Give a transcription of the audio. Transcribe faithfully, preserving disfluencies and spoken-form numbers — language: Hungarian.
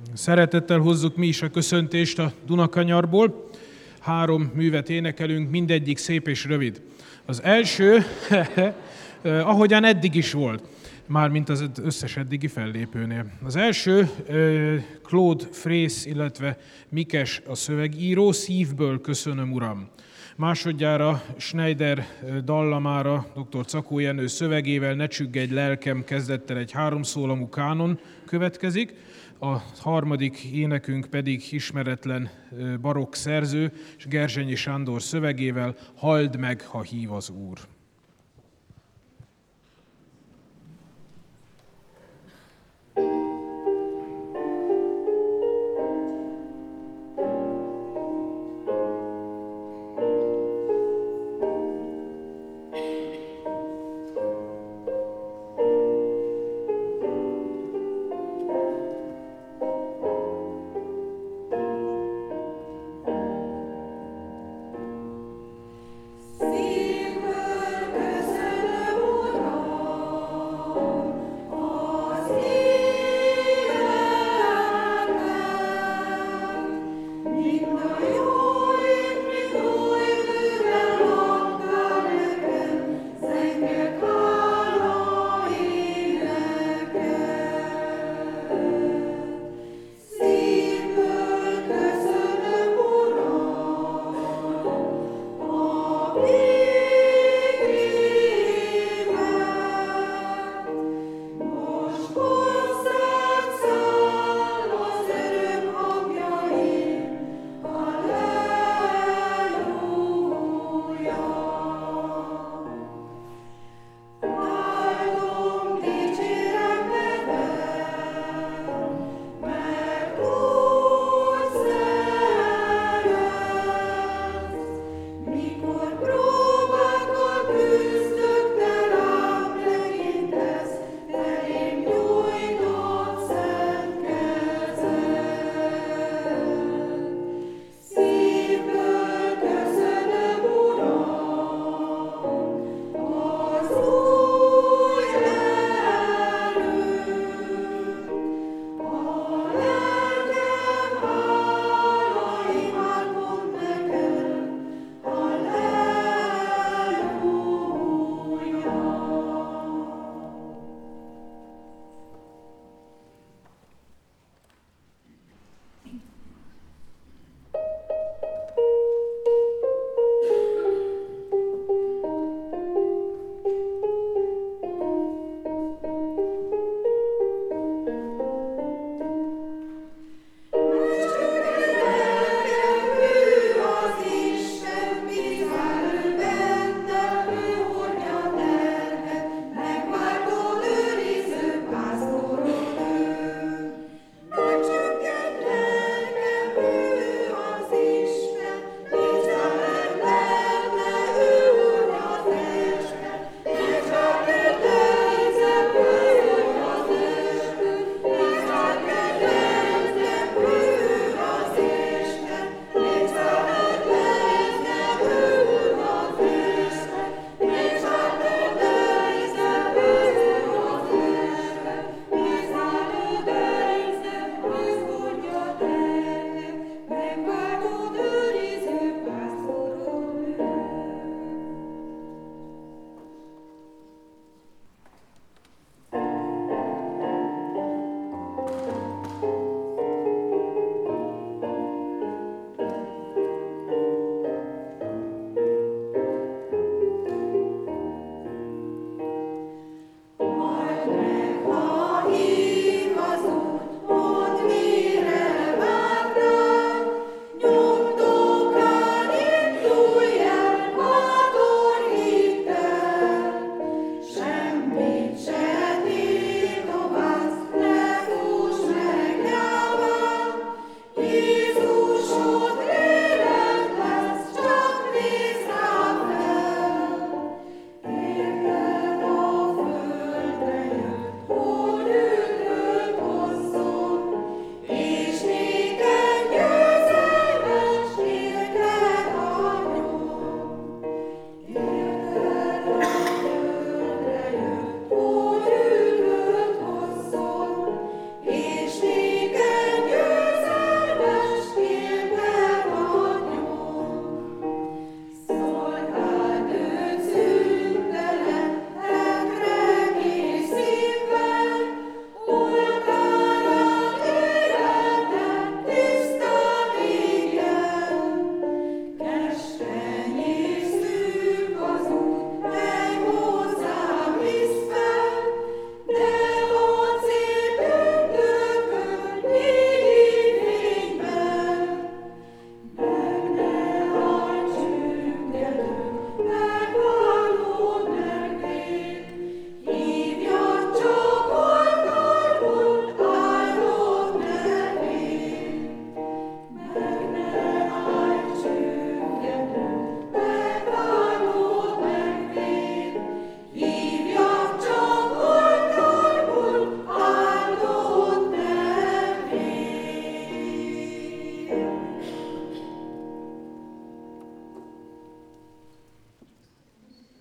Szeretettel hozzuk mi is a köszöntést a Dunakanyarból. Három művet énekelünk, mindegyik szép és rövid. Az első, ahogyan eddig is volt, mármint az összes eddigi fellépőnél. Az első, Claude Frész, illetve Mikes a szövegíró, Szívből köszönöm, Uram. Másodjára Schneider dallamára dr. Cakó Jenő szövegével Ne csüggedj lelkem kezdettel egy háromszólamú kánon következik. A harmadik énekünk pedig ismeretlen barokk szerző és Gerzsenyi Sándor szövegével Halld meg, ha hív az Úr.